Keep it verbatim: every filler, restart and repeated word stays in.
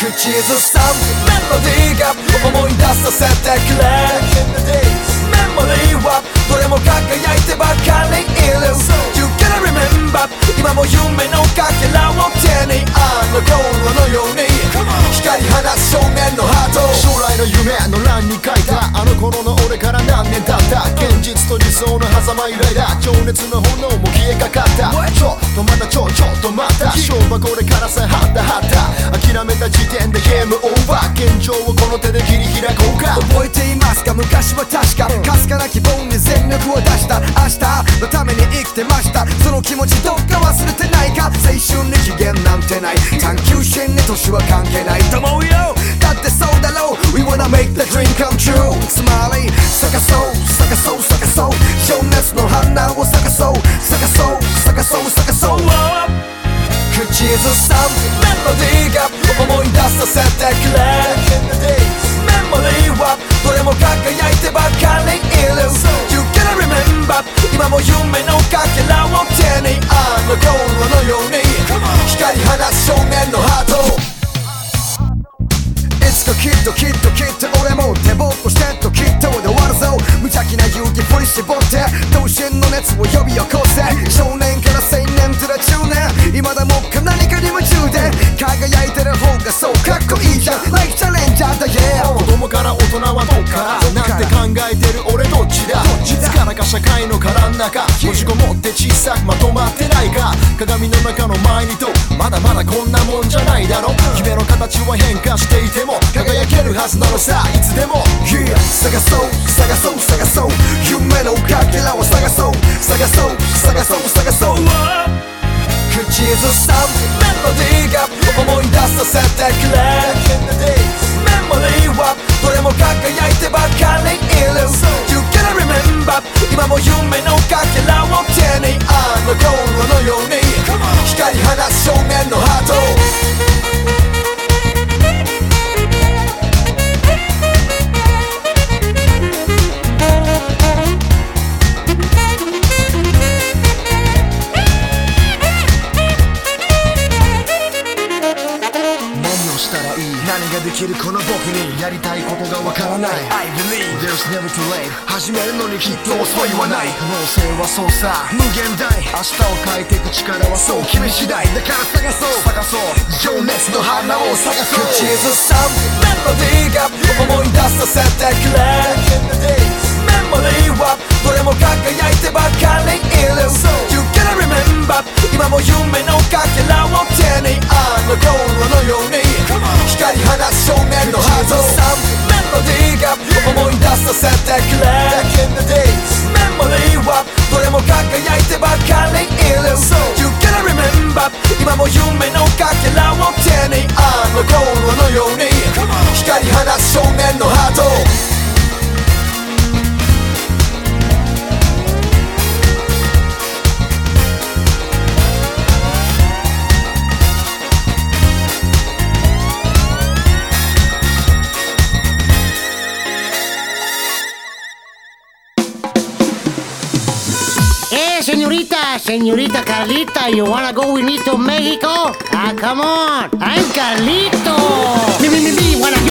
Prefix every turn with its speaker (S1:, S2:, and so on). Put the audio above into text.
S1: 口ずさむメロディーが思い出させてくれメモリーはどれも輝いてばかりいる You gotta remember 今も夢のかけらを手にあの頃のように光り放つ少年のハート
S2: 将来の夢の欄に書いたあの頃の俺から何年経った現実と理想の狭間以来だ情熱の炎も消えかかったちょっとまたちょちょっとまた勝負はこれからさはったはった諦めた時点でゲームオーバー現状をこの手で切り開こうか
S1: 覚えていますか昔は確かかすかな希望に全力を出した明日のために生きてましたその気持ちどっか忘れてないか青春に期限なんてない探求心に年は関係ないと思うよだってそうだろう We wanna make the dream come true つまり探そう探そう探そう情熱の花を探そう探そう探そう探そう口ずさむメロディーが思い出させてくれメモリーはどれも輝いてばかりいる You gotta remember 今も夢のかけらを手にあの頃のように光り放つ少年のハートいつかきっときっときっと俺も手ぼっこしてときっとで終わるぞ無邪気な勇気振り絞って同心の熱を呼び起こせ少年から青年ずら中年今だもっか何かに夢中で輝いてる方がそうかっこいいじゃん Like チャレンジャーだ yeah
S2: 子供から大人はどっからなんて考えてる俺どっちだいつからか社会の殻の中閉じこもって小さくまとまってないか鏡の中の前にとまだまだこんなもんじゃないだろ夢の形は変化していても輝けるはずなのさいつでも、yeah、探そう探そう探そう夢のかけらを探そう探そう探そう探そう
S1: 口ずさむメロディーが思い出させてくれメモリーはどれも輝いてばかりいる You gotta remember 今も夢のかけらを手にあの頃のように光り放つ少年のハート
S2: 何ができるこの僕にやりたいことがわからない
S1: I believe
S2: There's never too late 始めるのにきっと遅いはない可能性はそうさ無限大明日を変えていく力はそう君次第だから探そう探そう情熱の花を探そう
S1: 口ずさむメロディーが思い出させてくれメモリーはどれも輝いてばかりいる You gotta remember 今も夢のかけらを手にあの頃のように光り放つ少年のハートメロディーが思い出させてくれメモリーはどれも輝いてばかりいる You gotta remember 今も夢のかけらを手にあの頃のように光り放つ少年のハート
S3: Señorita, señorita Carlita, you wanna go with me to Mexico? Ah, come on, I'm Carlito. Me, me, me, me, wanna